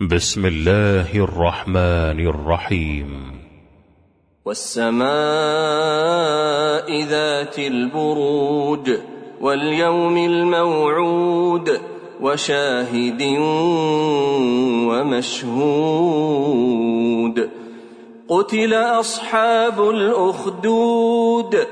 بسم الله الرحمن الرحيم. والسماء ذات البروج واليوم الموعود وشاهد ومشهود. قتل أصحاب الأخدود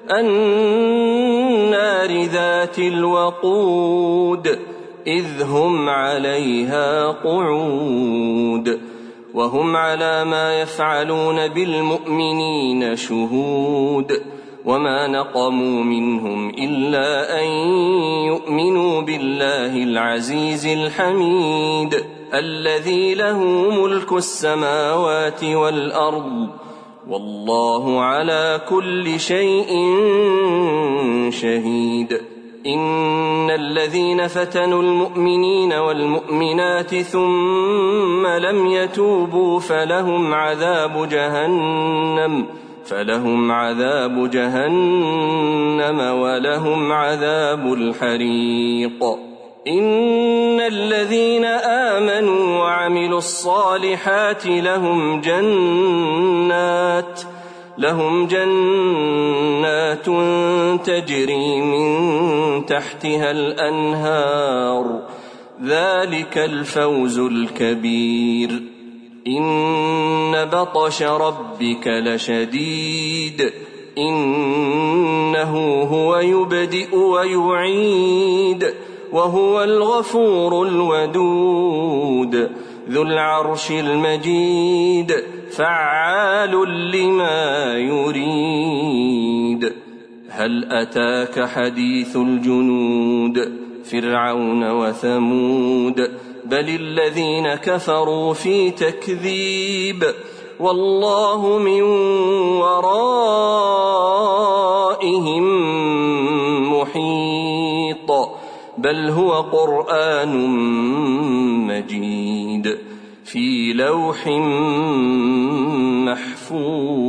النار ذات الوقود إذ هم عليها قعود وهم على ما يفعلون بالمؤمنين شهود. وما نقموا منهم إلا أن يؤمنوا بالله العزيز الحميد الذي له ملك السماوات والأرض والله على كل شيء شهيد. إن الذين فتنوا المؤمنين والمؤمنات ثم لم يتوبوا فلهم عذاب جهنم ولهم عذاب الحريق. إن الذين آمنوا وعملوا الصالحات لهم جنات تجري من تحتها الأنهار ذلك الفوز الكبير. إن بطش ربك لشديد إنه هو يبدئ ويعيد وهو الغفور الودود ذو العرش المجيد فعال لما يريد. هل أتاك حديث الجنود فرعون وثمود بل الذين كفروا في تكذيب والله من ورائهم محيط. بل هو قرآن مجيد في لوح محفوظ.